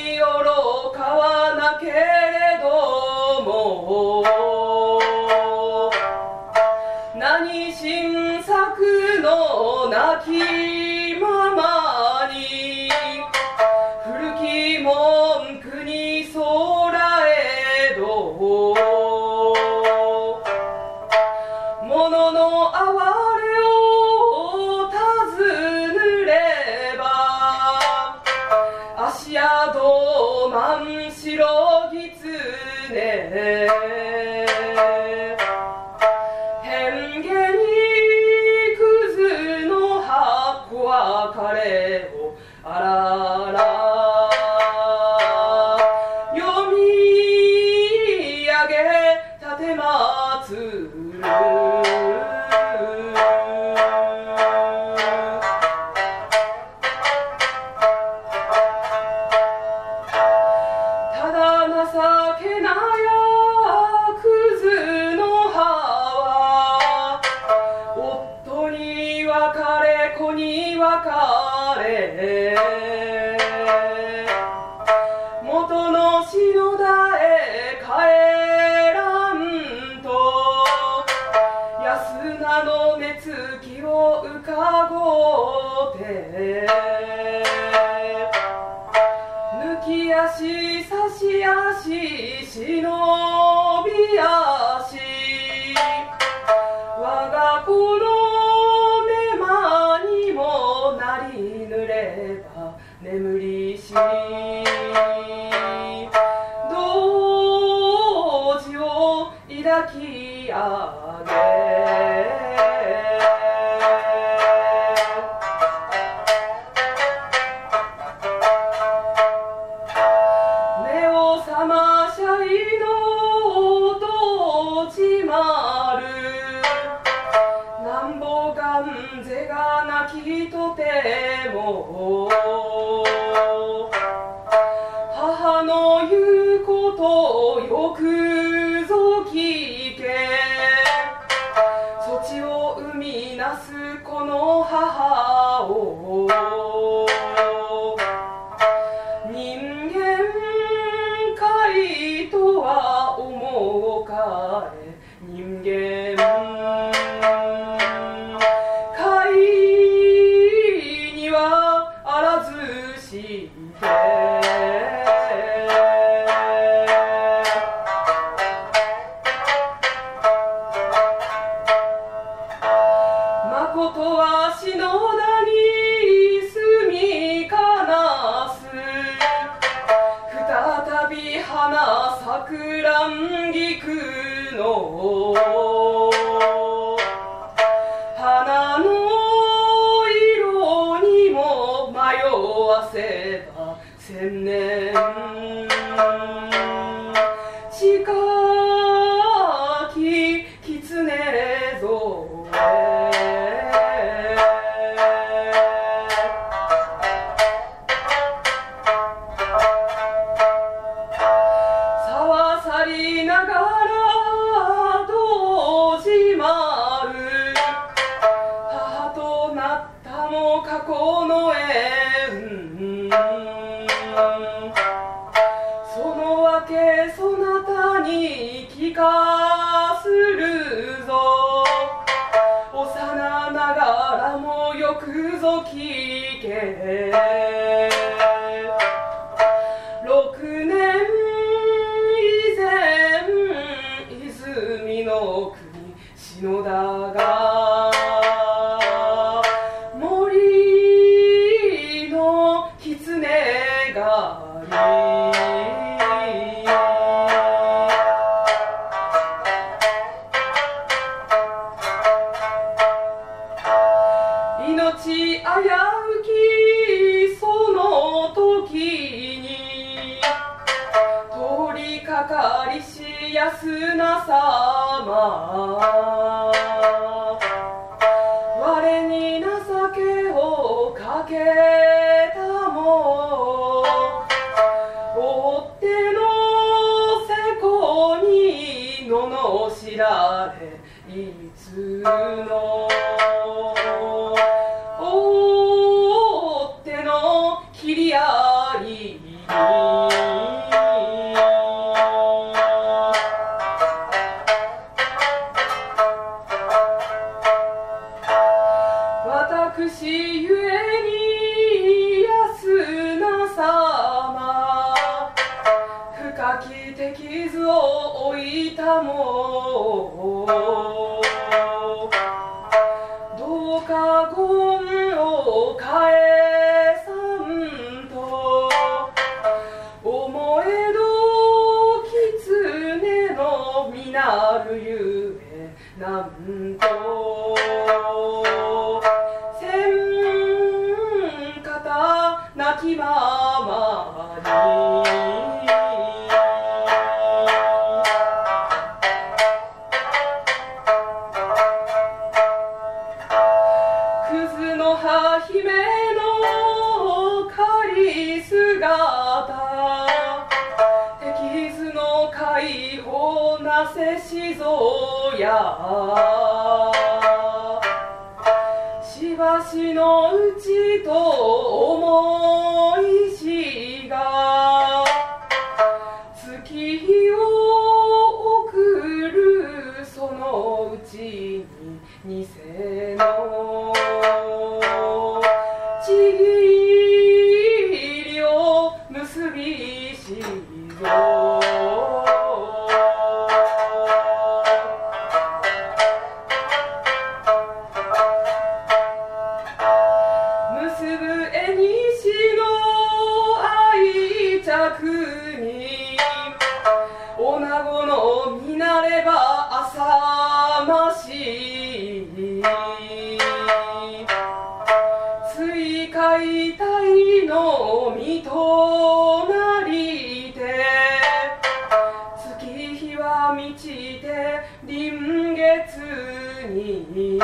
愚かはなけれども何新作のなきままに古き文句にそらえど物の哀れを尋ねば足宿万白狐変化にクズの箱は彼をあらら読み上げ立てまつるただ情けなやクズの葉は夫に別れ子に別れ元の篠田へ帰らんと安名の寝つきをうかごて抜き足差し足忍び足我が子の寝間にもなりぬれば眠りし同時を抱き上げ目を覚ましゃいの音ちまるなんぼがんぜが泣きとても母の言うことをよくぞ聞けそちを生みなすこの母を人間界とは思うかえ人間界にはあらずして誠は篠田に住みかなす再び花咲く乱菊の花の色にも迷わせば千年近き狐ぞ沢去りながら堂島る母となったも過去の縁そのわけそなたに聞かするぞ幼ながらもよくぞ聞け6年以前泉の国篠田が森の狐狩り命危うきその時に通りかかりし安名様我に情けをかけたも追ってのせこに罵られいつの追っての切り合い焼き手傷を負いたもどうか言を返さんと思えど狐の実なるゆえなんと千方泣きままにクズの葉姫の狩り姿手傷の解放なせしぞやしばしのうちと思いしが月日を送るそのうちに偽のちぎりを結びしぞ結ぶ絵にしの愛着に女子の見なれば浅ましい追解体の身となりて月日は満ちて臨月に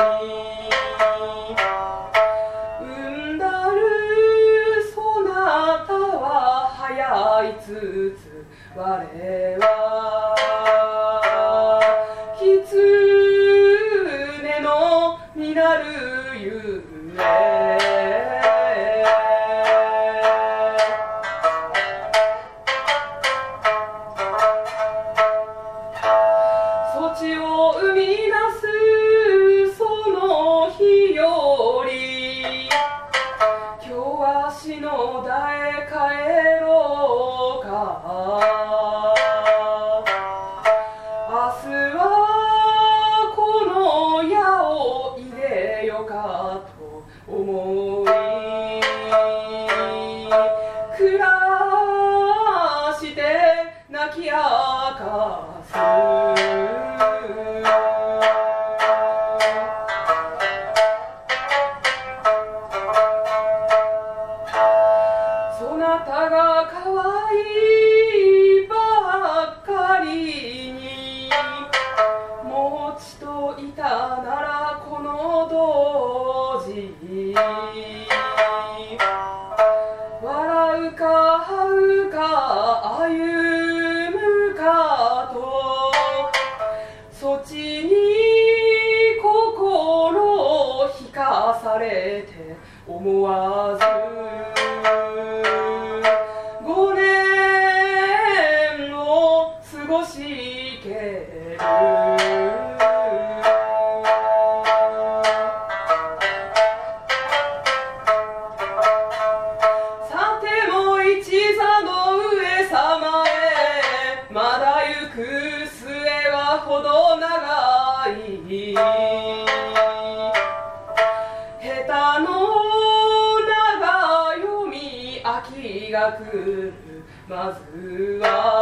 産んだるそなたは早いつつ我は狐の実なるゆえそちを生みなすその日より今日は篠田へ帰ろうか明日はこの矢を入れよかと思い暮らして泣き明かすそなたが可愛いばっかりにもちといたならこの同時笑うか這うか歩むかとそちに心を引かされて思わず5年を過ごしけるさても一座の上様へまだ行く末はほど長い下手の長読み秋が来るまずは